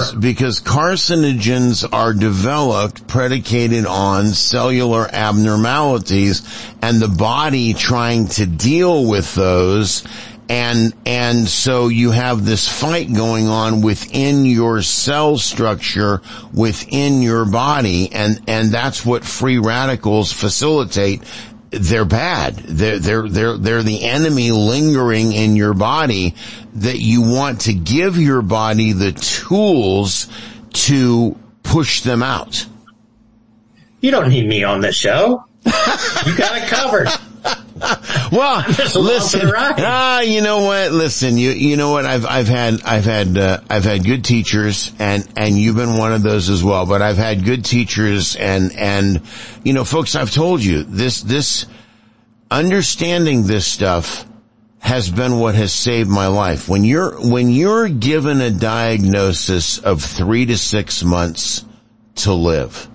carcinogens are developed predicated on cellular abnormalities and the body trying to deal with those. And so you have this fight going on within your cell structure, within your body, and that's what free radicals facilitate. They're bad. They're the enemy lingering in your body that you want to give your body the tools to push them out.
You don't need me on this show. You got it covered.
Well, listen, you know what? Listen, you know what? I've had good teachers and you've been one of those as well, but I've had good teachers and, folks, I've told you this understanding this stuff has been what has saved my life. When you're given a diagnosis of 3 to 6 months to live,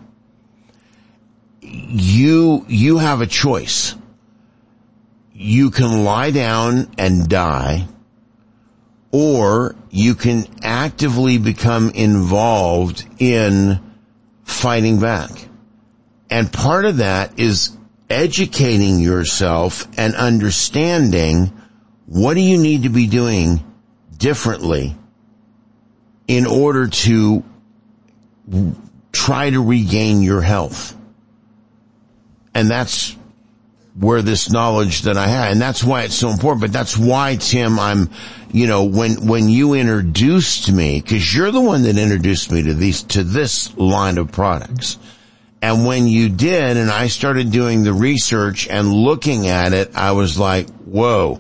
you have a choice. You can lie down and die, or you can actively become involved in fighting back. And part of that is educating yourself and understanding what do you need to be doing differently in order to try to regain your health. And that's where this knowledge that I had, and that's why it's so important. But that's why, Tim, when you introduced me, because you're the one that introduced me to this line of products. And when you did, and I started doing the research and looking at it, I was like, whoa,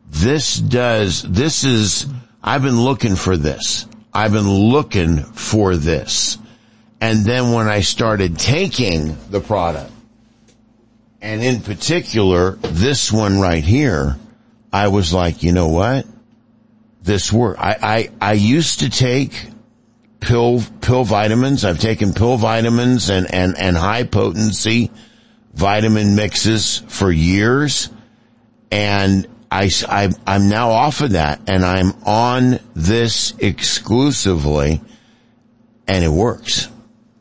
I've been looking for this. I've been looking for this. And then when I started taking the product, and in particular, this one right here, I was like, you know what? This works. I used to take pill vitamins. I've taken pill vitamins and high potency vitamin mixes for years. And I'm now off of that, and I'm on this exclusively, and it works.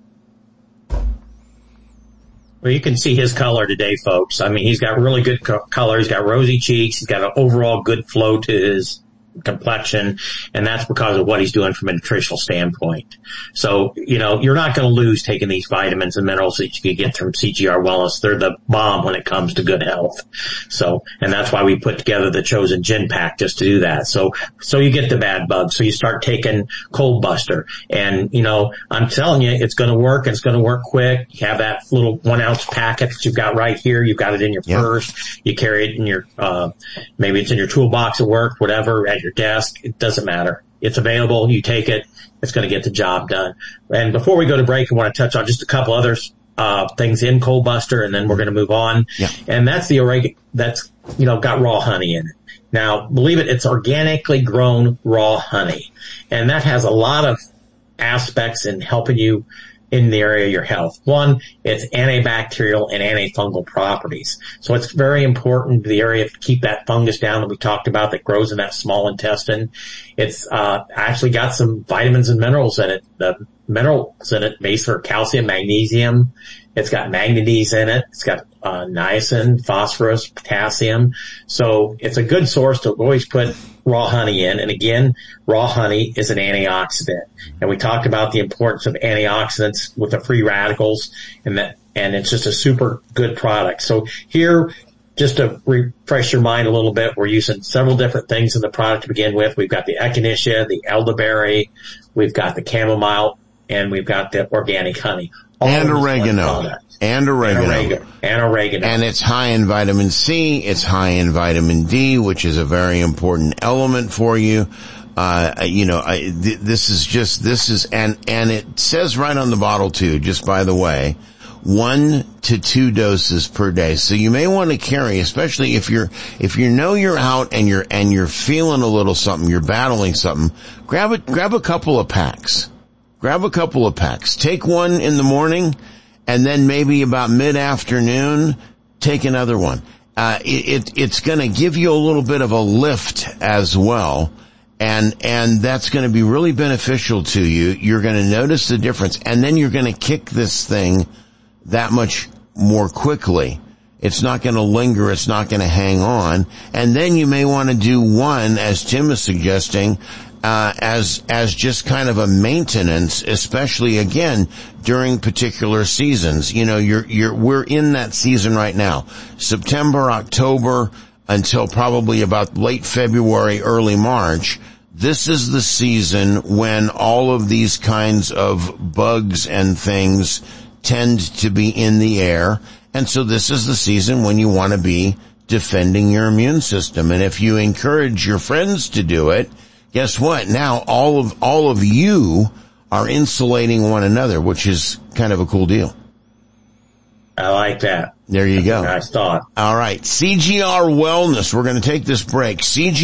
Well, you can see his color today, folks. I mean, he's got really good color. He's got rosy cheeks. He's got an overall good flow to his complexion, and that's because of what he's doing from a nutritional standpoint. So, you're not going to lose taking these vitamins and minerals that you can get from CGR Wellness. They're the bomb when it comes to good health. So, and that's why we put together the Chosen Gen Pack, just to do that. So you get the bad bugs. So you start taking Cold Buster, and I'm telling you, it's going to work, and it's going to work quick. You have that little 1 ounce packet that you've got right here. You've got it in your purse. You carry it in your, maybe it's in your toolbox at work, whatever, at your desk. It doesn't matter. It's available. You take it. It's going to get the job done. And before we go to break, I want to touch on just a couple other things in Cold Buster, and then we're going to move on. Yeah. And that's the oregano that's, got raw honey in it. Now, believe it, it's organically grown raw honey. And that has a lot of aspects in helping you in the area of your health. One, it's antibacterial and antifungal properties. So it's very important to the area to keep that fungus down that we talked about that grows in that small intestine. It's actually got some vitamins and minerals in it. The minerals in it based for calcium, magnesium. It's got manganese in it. It's got niacin, phosphorus, potassium. So it's a good source to always put raw honey in. And again, raw honey is an antioxidant. And we talked about the importance of antioxidants with the free radicals, and it's just a super good product. So here, just to refresh your mind a little bit, we're using several different things in the product to begin with. We've got the echinacea, the elderberry, we've got the chamomile, and we've got the organic honey.
And oregano. And oregano.
And
it's high in vitamin C. It's high in vitamin D, which is a very important element for you. And it says right on the bottle too, just by the way, 1 to 2 doses per day. So you may want to carry, especially if you're out and you're feeling a little something, you're battling something, grab a couple of packs. Grab a couple of packs. Take one in the morning, and then maybe about mid-afternoon, take another one. It's going to give you a little bit of a lift as well, and that's going to be really beneficial to you. You're going to notice the difference, and then you're going to kick this thing that much more quickly. It's not going to linger. It's not going to hang on. And then you may want to do one, as Tim is suggesting, as just kind of a maintenance, especially again during particular seasons. We're in that season right now. September, October, until probably about late February, early March. This is the season when all of these kinds of bugs and things tend to be in the air. And so this is the season when you want to be defending your immune system. And if you encourage your friends to do it, guess what? Now all of you are insulating one another, which is kind of a cool deal.
I like that.
There you go.
Nice thought.
All right. CGR Wellness. We're going to take this break.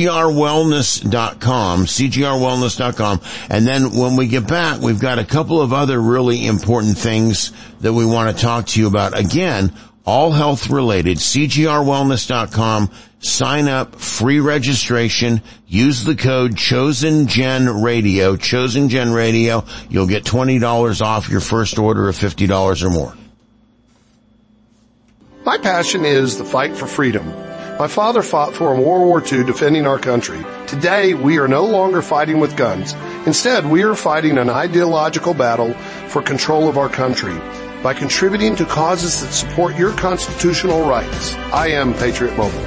CGRwellness.com. And then when we get back, we've got a couple of other really important things that we want to talk to you about. Again, All health related, CGRwellness.com. Sign up, free registration, use the code ChosenGenRadio, ChosenGenRadio. You'll get $20 off your first order of $50 or more.
My passion is the fight for freedom. My father fought for in World War II defending our country. Today, we are no longer fighting with guns. Instead, we are fighting an ideological battle for control of our country by contributing to causes that support your constitutional rights. I am Patriot Mobile.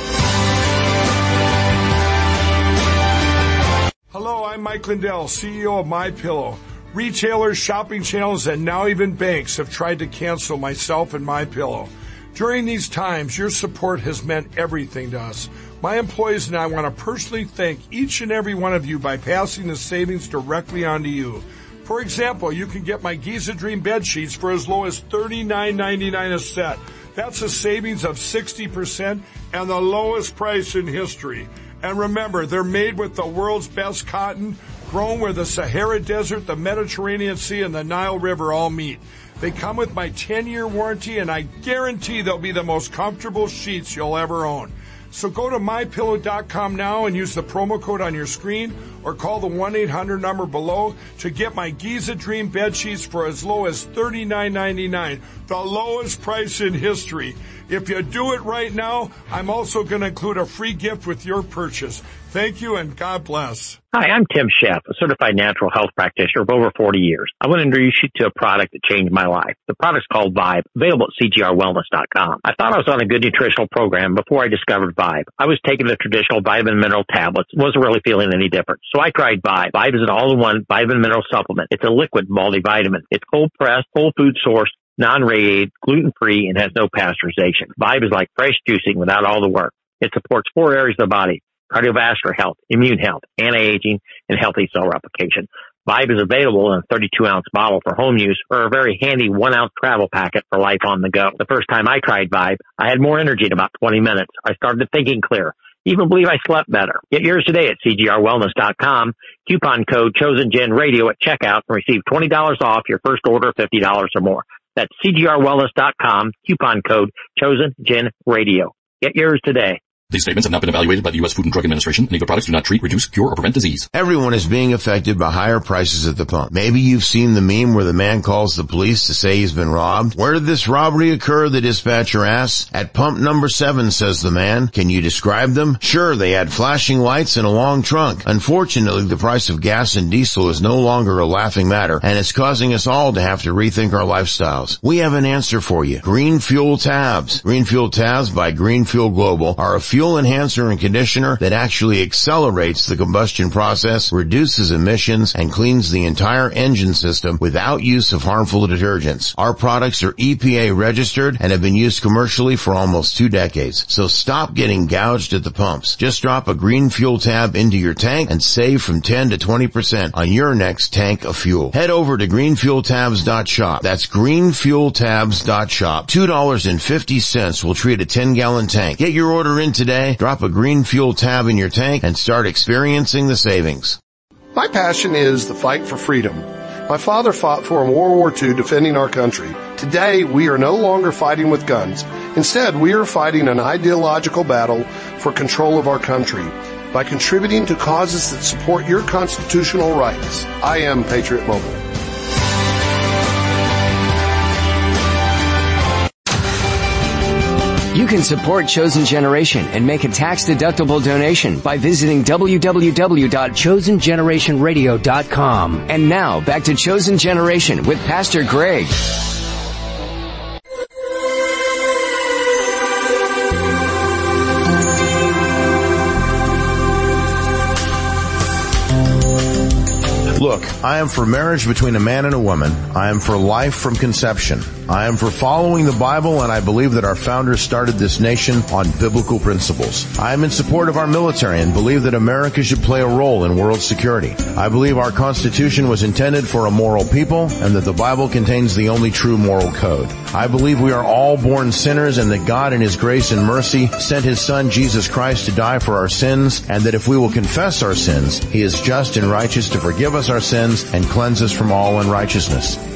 Hello, I'm Mike Lindell, CEO of MyPillow. Retailers, shopping channels, and now even banks have tried to cancel myself and MyPillow. During these times, your support has meant everything to us. My employees and I want to personally thank each and every one of you by passing the savings directly on to you. For example, you can get my Giza Dream bed sheets for as low as $39.99 a set. That's a savings of 60% and the lowest price in history. And remember, they're made with the world's best cotton, grown where the Sahara Desert, the Mediterranean Sea, and the Nile River all meet. They come with my 10-year warranty, and I guarantee they'll be the most comfortable sheets you'll ever own. So go to MyPillow.com now and use the promo code on your screen or call the 1-800 number below to get my Giza Dream bed sheets for as low as $39.99, the lowest price in history. If you do it right now, I'm also going to include a free gift with your purchase. Thank you and God bless.
Hi, I'm Tim Sheff, a certified natural health practitioner of over 40 years. I want to introduce you to a product that changed my life. The product's called Vibe, available at CGRwellness.com. I thought I was on a good nutritional program before I discovered Vibe. I was taking the traditional vitamin mineral tablets, wasn't really feeling any different. So I tried Vibe. Vibe is an all-in-one vitamin mineral supplement. It's a liquid multivitamin. It's cold-pressed, whole food sourced, non-radiated, gluten-free, and has no pasteurization. Vibe is like fresh juicing without all the work. It supports 4 areas of the body: cardiovascular health, immune health, anti-aging, and healthy cell replication. Vibe is available in a 32-ounce bottle for home use or a very handy 1-ounce travel packet for life on the go. The first time I tried Vibe, I had more energy in about 20 minutes. I started thinking clear. Even believe I slept better. Get yours today at CGRwellness.com. Coupon code ChosenGenRadio at checkout and receive $20 off your first order of $50 or more. That's CGRwellness.com. Coupon code ChosenGenRadio. Get yours today.
These statements have not been evaluated by the U.S. Food and Drug Administration. Any of the products do not treat, reduce, cure, or prevent disease.
Everyone is being affected by higher prices at the pump. Maybe you've seen the meme where the man calls the police to say he's been robbed. Where did this robbery occur? The dispatcher asks. At pump number 7, says the man. Can you describe them? Sure, they had flashing lights and a long trunk. Unfortunately, the price of gas and diesel is no longer a laughing matter, and it's causing us all to have to rethink our lifestyles. We have an answer for you. Green Fuel Tabs. Green Fuel Tabs by Green Fuel Global are a fuel enhancer and conditioner that actually accelerates the combustion process, reduces emissions, and cleans the entire engine system without use of harmful detergents. Our products are EPA registered and have been used commercially for almost 2 decades. So stop getting gouged at the pumps. Just drop a Green Fuel Tab into your tank and save from 10 to 20% on your next tank of fuel. Head over to greenfueltabs.shop. That's greenfueltabs.shop. $2.50 will treat a 10-gallon tank. Get your order in today. Drop a Green Fuel Tab in your tank and start experiencing the savings.
My passion is the fight for freedom. My father fought for in World War II defending our country. Today, we are no longer fighting with guns. Instead, we are fighting an ideological battle for control of our country by contributing to causes that support your constitutional rights. I am Patriot Mobile.
You can support Chosen Generation and make a tax-deductible donation by visiting www.chosengenerationradio.com. And now, back to Chosen Generation with Pastor Greg.
Look, I am for marriage between a man and a woman. I am for life from conception. I am for following the Bible, and I believe that our founders started this nation on biblical principles. I am in support of our military and believe that America should play a role in world security. I believe our Constitution was intended for a moral people and that the Bible contains the only true moral code. I believe we are all born sinners and that God in His grace and mercy sent His Son Jesus Christ to die for our sins, and that if we will confess our sins, He is just and righteous to forgive us our sins and cleanse us from all unrighteousness.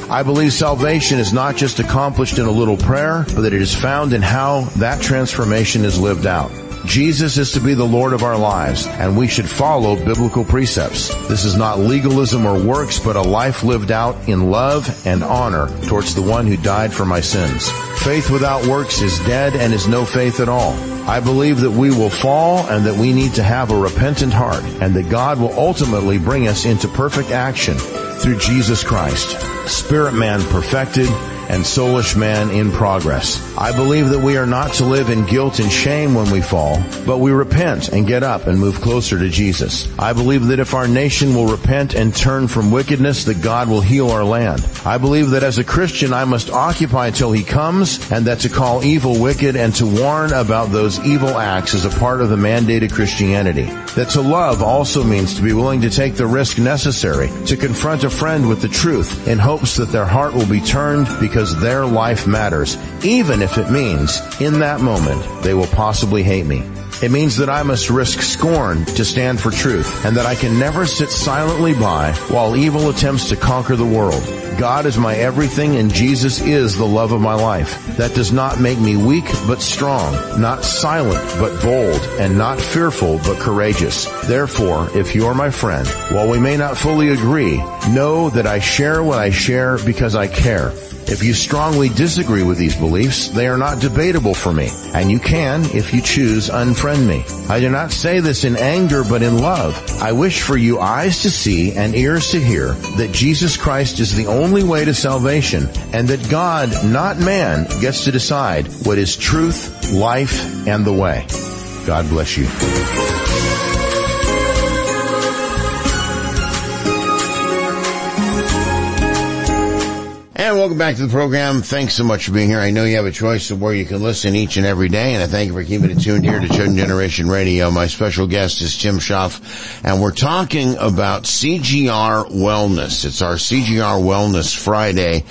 I believe salvation is not just accomplished in a little prayer, but that it is found in how that transformation is lived out. Jesus is to be the Lord of our lives, and we should follow biblical precepts. This is not legalism or works, but a life lived out in love and honor towards the one who died for my sins. Faith without works is dead and is no faith at all. I believe that we will fall and that we need to have a repentant heart, and that God will ultimately bring us into perfect action through Jesus Christ. Spirit man perfected and soulish man in progress. I believe that we are not to live in guilt and shame when we fall, but we repent and get up and move closer to Jesus. I believe that if our nation will repent and turn from wickedness, that God will heal our land. I believe that as a Christian, I must occupy till He comes, and that to call evil wicked and to warn about those evil acts is a part of the mandated Christianity. That to love also means to be willing to take the risk necessary to confront a friend with the truth in hopes that their heart will be turned because their life matters, even if it means in that moment they will possibly hate me. It means that I must risk scorn to stand for truth, and that I can never sit silently by while evil attempts to conquer the world. God is my everything, and Jesus is the love of my life. That does not make me weak but strong, not silent but bold, and not fearful but courageous. Therefore, if you are my friend, while we may not fully agree, know that I share what I share because I care. If you strongly disagree with these beliefs, they are not debatable for me, and you can, if you choose, unfriend me. I do not say this in anger, but in love. I wish for you eyes to see and ears to hear that Jesus Christ is the only way to salvation, and that God, not man, gets to decide what is truth, life, and the way. God bless you. And welcome back to the program. Thanks so much for being here. I know you have a choice of where you can listen each and every day, and I thank you for keeping it tuned here to Chosen Generation Radio. My special guest is Tim Schaff, and we're talking about CGR Wellness. It's our CGR Wellness Friday.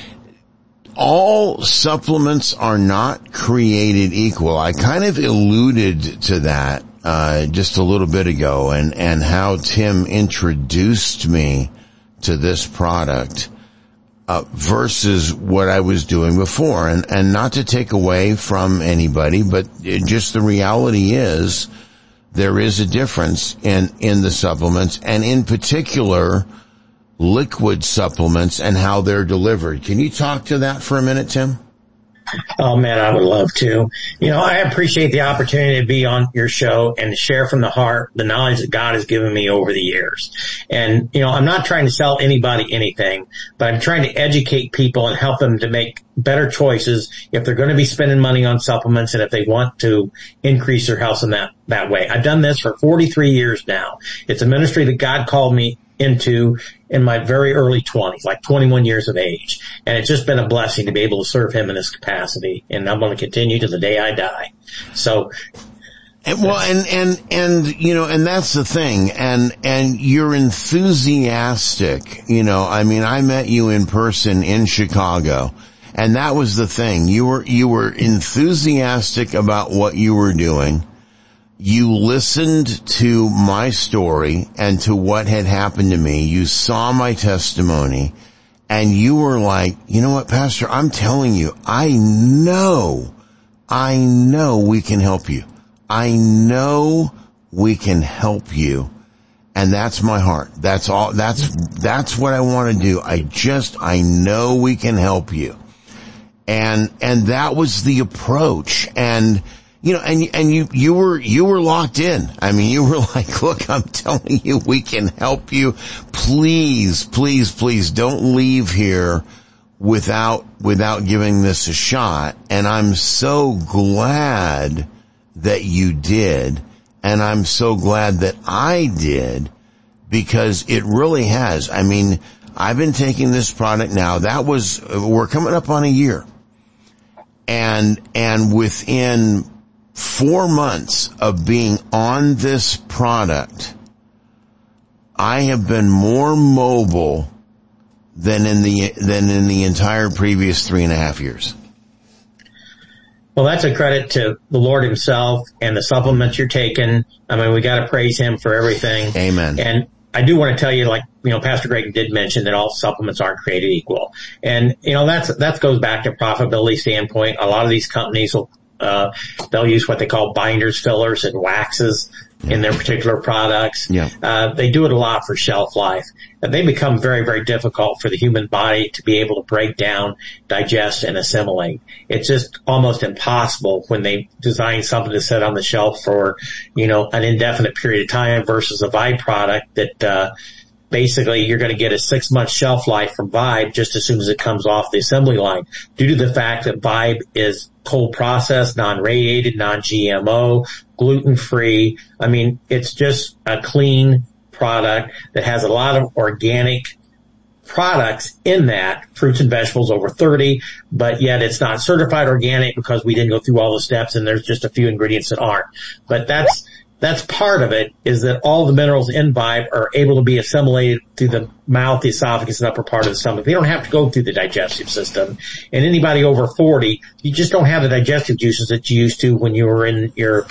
All supplements are not created equal. I kind of alluded to that just a little bit ago, and how Tim introduced me to this product versus what I was doing before. And not to take away from anybody, but just the reality is there is a difference in the supplements, and in particular liquid supplements and how they're delivered. Can you talk to that for a minute, Tim?
Oh man, I would love to. You know, I appreciate the opportunity to be on your show and to share from the heart the knowledge that God has given me over the years. And, you know, I'm not trying to sell anybody anything, but I'm trying to educate people and help them to make better choices if they're going to be spending money on supplements and if they want to increase their health in that way. I've done this for 43 years now. It's a ministry that God called me into in my very early 20s, like 21 years of age. And it's just been a blessing to be able to serve Him in this capacity. And I'm going to continue to the day I die. So.
And you know, and that's the thing. And you're enthusiastic. You know, I mean, I met you in person in Chicago, and that was the thing. You were enthusiastic about what you were doing. You listened to my story and to what had happened to me. You saw my testimony, and you were like, you know what, Pastor, I'm telling you, I know we can help you. I know we can help you. And that's my heart. That's all. That's what I want to do. I know we can help you. And that was the approach. And, you know, and you were locked in. I mean, you were like, look, I'm telling you, we can help you. Please, please, please don't leave here without giving this a shot. And I'm so glad that you did. And I'm so glad that I did, because it really has. I mean, I've been taking this product now. We're coming up on a year. And within 4 months of being on this product, I have been more mobile than in the entire previous 3.5 years.
Well, that's a credit to the Lord Himself and the supplements you're taking. I mean, we got to praise Him for everything.
Amen.
I do want to tell you, like, Pastor Greg did mention that all supplements aren't created equal. And, that goes back to profitability standpoint. A lot of these companies will, they'll use what they call binders, fillers, and waxes in their particular products.
Yeah.
They do it a lot for shelf life. And they become very, very difficult for the human body to be able to break down, digest, and assimilate. It's just almost impossible when they design something to sit on the shelf for, an indefinite period of time versus a Vibe product that, basically you're going to get a 6-month shelf life from Vibe just as soon as it comes off the assembly line, due to the fact that Vibe is cold processed, non-radiated, non-GMO, gluten-free. I mean, it's just a clean product that has a lot of organic products in that, fruits and vegetables over 30, but yet it's not certified organic because we didn't go through all the steps, and there's just a few ingredients that aren't. But that's part of it, is that all the minerals in Vibe are able to be assimilated through the mouth, the esophagus, and upper part of the stomach. They don't have to go through the digestive system. And anybody over 40, you just don't have the digestive juices that you used to when you were in your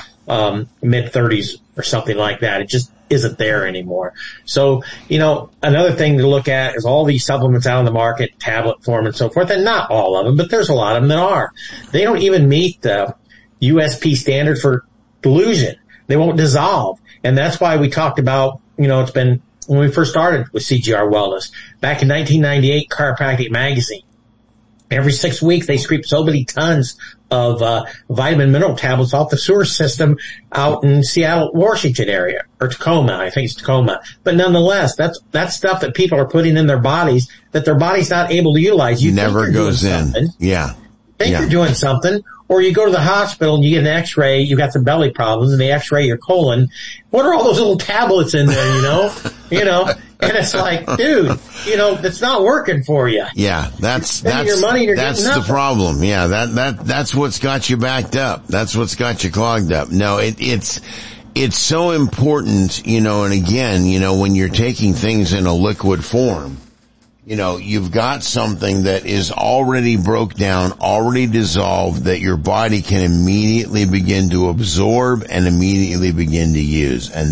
mid-30s or something like that. It just isn't there anymore. So, another thing to look at is all these supplements out on the market, tablet form and so forth, and not all of them, but there's a lot of them that are. They don't even meet the USP standard for dilution. They won't dissolve. And that's why we talked about, it's been when we first started with CGR Wellness. Back in 1998, Chiropractic Magazine, every 6 weeks they scraped so many tons of vitamin mineral tablets off the sewer system out in Seattle, Washington area, or Tacoma. I think it's Tacoma. But nonetheless, that's stuff that people are putting in their bodies that their body's not able to utilize. You
never goes in. Yeah.
You're doing something. Or you go to the hospital and you get an x-ray, you got some belly problems, and they x-ray your colon. What are all those little tablets in there, And it's like, dude, that's not working for you.
Yeah, that's
your money,
that's the problem. Yeah, that's what's got you backed up. That's what's got you clogged up. No, it's so important, and again, when you're taking things in a liquid form, you've got something that is already broke down, already dissolved, that your body can immediately begin to absorb and immediately begin to use. And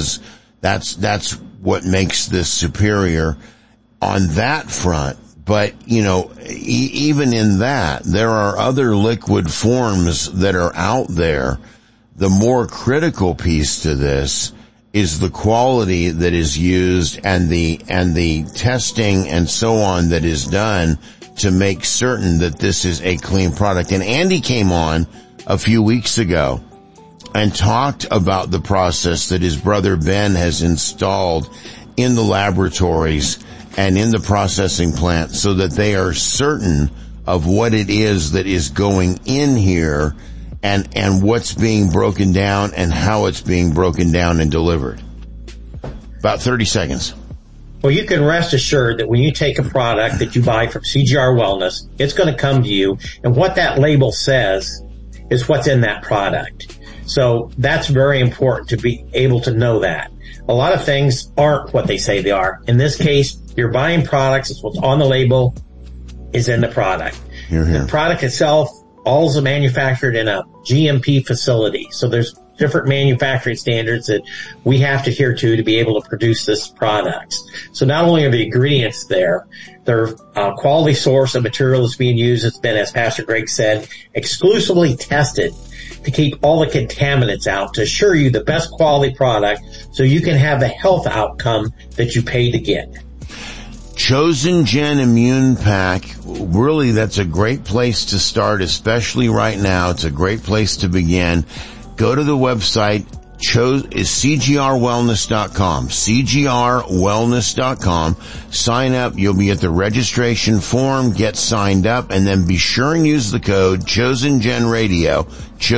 that's what makes this superior on that front. But, even in that, there are other liquid forms that are out there. The more critical piece to this is the quality that is used and the testing and so on that is done to make certain that this is a clean product. And Andy came on a few weeks ago and talked about the process that his brother Ben has installed in the laboratories and in the processing plant so that they are certain of what it is that is going in here and what's being broken down and how it's being broken down and delivered. About 30 seconds.
Well, you can rest assured that when you take a product that you buy from CGR Wellness, it's going to come to you, and what that label says is what's in that product. So that's very important to be able to know that. A lot of things aren't what they say they are. In this case, you're buying products, it's what's on the label is in the product. The product itself, all is manufactured in a GMP facility. So there's different manufacturing standards that we have to adhere to be able to produce this product. So not only are the ingredients there, they're quality source of material that's being used. It's been, as Pastor Greg said, exclusively tested to keep all the contaminants out, to assure you the best quality product so you can have the health outcome that you paid to get.
Chosen Gen Immune Pack, really that's a great place to start, especially right now. It's a great place to begin. Go to the website, is cgrwellness.com, cgrwellness.com. Sign up. You'll be at the registration form, get signed up, and then be sure and use the code ChosenGenRadio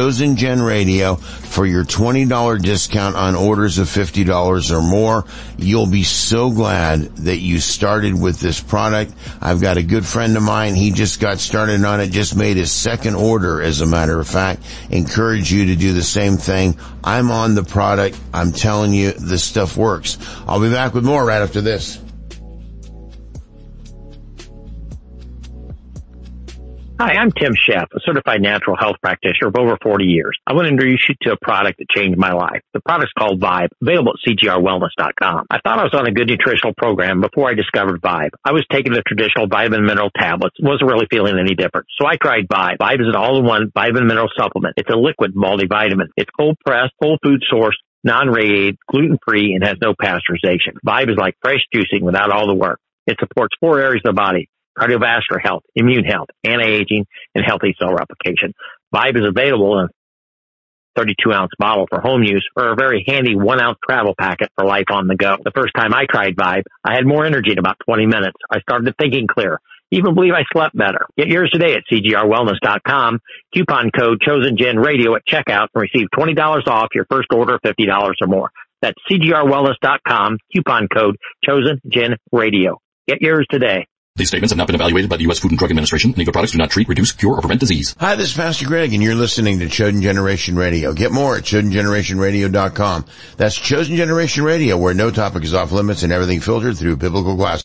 for your $20 discount on orders of $50 or more. You'll be so glad that you started with this product. I've got a good friend of mine. He just got started on it, just made his second order, as a matter of fact. Encourage you to do the same thing. I'm on the product. I'm telling you, this stuff works. I'll be back with more right after this.
Hi, I'm Tim Sheff, a certified natural health practitioner of over 40 years. I want to introduce you to a product that changed my life. The product's called Vibe, available at CGRWellness.com. I thought I was on a good nutritional program before I discovered Vibe. I was taking the traditional vitamin mineral tablets, wasn't really feeling any different. So I tried Vibe. Vibe is an all-in-one vitamin mineral supplement. It's a liquid multivitamin. It's cold pressed, whole food sourced, non-radiated, gluten-free, and has no pasteurization. Vibe is like fresh juicing without all the work. It supports 4 areas of the body: cardiovascular health, immune health, anti-aging, and healthy cell replication. Vibe is available in a 32-ounce bottle for home use or a very handy 1-ounce travel packet for life on the go. The first time I tried Vibe, I had more energy in about 20 minutes. I started thinking clear. Even believe I slept better. Get yours today at CGRWellness.com. Coupon code ChosenGenRadio at checkout and receive $20 off your first order of $50 or more. That's CGRWellness.com. Coupon code ChosenGenRadio. Get yours today.
These statements have not been evaluated by the U.S. Food and Drug Administration. Any of the products do not treat, reduce, cure, or prevent disease.
Hi, this is Pastor Greg, and you're listening to Chosen Generation Radio. Get more at ChosenGenerationRadio.com. That's Chosen Generation Radio, where no topic is off limits and everything filtered through biblical glasses.